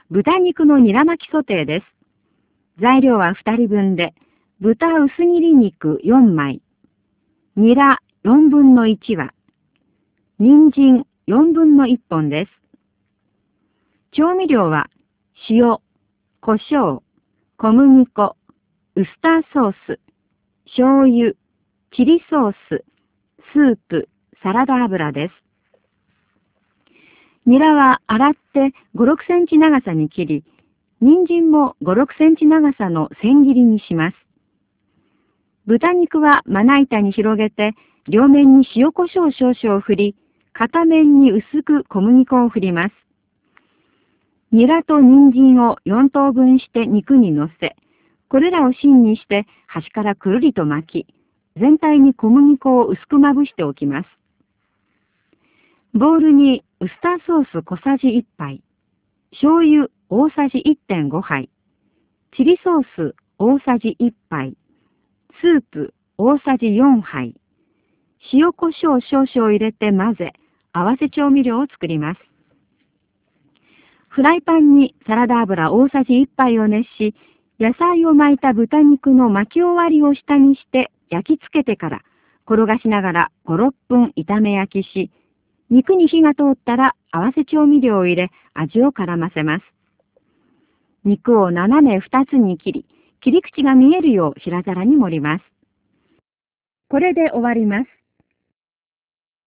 豚肉のニラ巻きソテーです。材料は2人分で、豚薄切り肉4枚、ニラ4分の1羽、人参4分の1本です。調味料は塩、胡椒、小麦粉、ウスターソース、醤油、チリソース、スープ、サラダ油です。ニラは洗って5、6センチ長さに切り、人参も5、6センチ長さの千切りにします。豚肉はまな板に広げて、両面に塩コショウ少々振り、片面に薄く小麦粉を振ります。ニラと人参を4等分して肉に乗せ、これらを芯にして端からくるりと巻き、全体に小麦粉を薄くまぶしておきます。ボウルにウスターソース小さじ1杯、醤油大さじ 1.5 杯、チリソース大さじ1杯、スープ大さじ4杯、塩コショウ少々入れて混ぜ、合わせ調味料を作ります。フライパンにサラダ油大さじ1杯を熱し、野菜を巻いた豚肉の巻き終わりを下にして焼き付けてから、転がしながら5、6分炒め焼きし、肉に火が通ったら合わせ調味料を入れ、味を絡ませます。肉を斜め2つに切り、切り口が見えるよう白皿に盛ります。これで終わります。